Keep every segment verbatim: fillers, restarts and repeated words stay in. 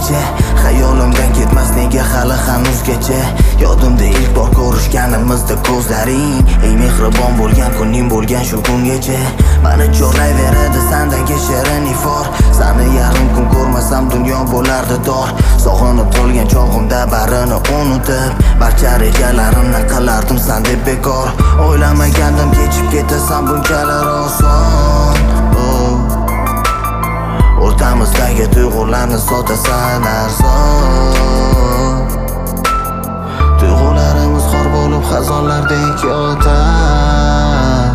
kecha, xayolimdan ketmas nega hali hanuzgacha. Yodimda ilk bor ko'rishganimizda ko'zlaring eng mehribon bo'lgan kuning bo'lgan shu kungacha. Mani chorlayveradi sandagi shirin ifor, sani yarim kun ko'rmasam dunyo bo'lardi dor. Sog'inib qolgan chog'imda barini unutib, barcha rejalarimni qilardim san deb bekor. O'ylamagandim kechib ketasan bunchalar oson. O'rtamizdagi tuyg'ularni sotasan arzon. Tuyg'ularimiz xor bo'lib xazonlardek yotar.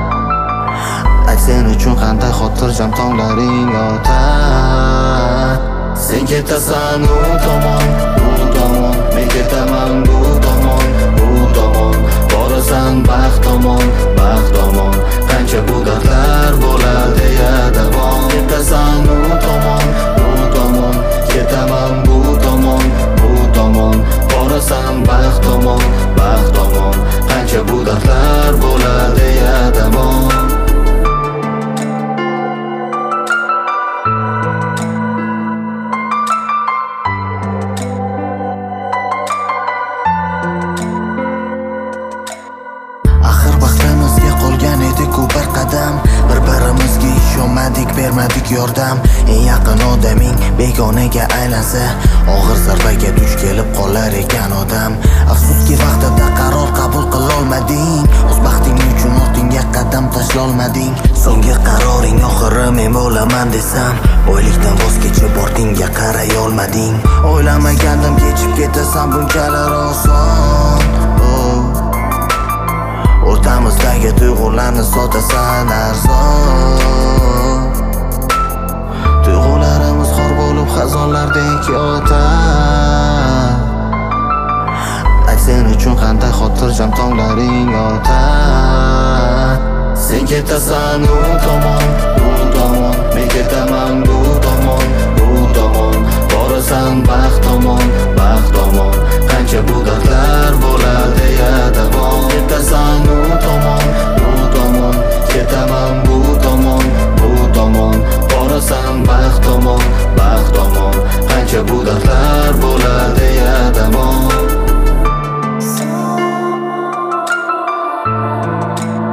Sen uchun qanday xotirjam tonglaring yotar. Sen ketasan u tomon, u tomon, men ketaman bu tomon, bu tomon. Borasan baxt tomon, baxt tomon. Qancha bu dardlar bo'ladi ya davom. Ketasan u tomon, u tomon, ketaman bu tomon, bu tomon. Borasan baxt tomon, baxt tomon. Qancha bu dardlar bo'ladi ya davom. Bir qadam bir-birimizga ishonmadik, bermadik yordam. Eng yaqin odaming begonaga aylansa, og'ir zarbaga duch kelib qolar ekan odam. Afsuski vaqtida qaror qabul qilolmading, o'z baxting uchun ortingga qadam tashlolmading. So'nggi qaroring oxiri men bo'laman desam, boylikdan voz kechib ortingga qaray olmading. O'ylamagandim kechib ketasan bunchalar oson. O'rtamizdagi tuyg'ularni sotasan arzon. Tuyg'ularimiz xor bo'lib xazonlardek yotar. Sen uchun qanday xotirjam tonglaring yotar. Sen ketasan u tomon, u tomon, men ketaman bu tomon, bu tomon. Borasan baxt tomon, baxt tomon. Qancha bu dardlar bo'ladi ya davom. Ketasan u tomon, u tomon, ketaman bu tomon, bu tomon. Borasan baxt tomon, baxt tomon. Qancha bu dardlar bo'ladi ya davom.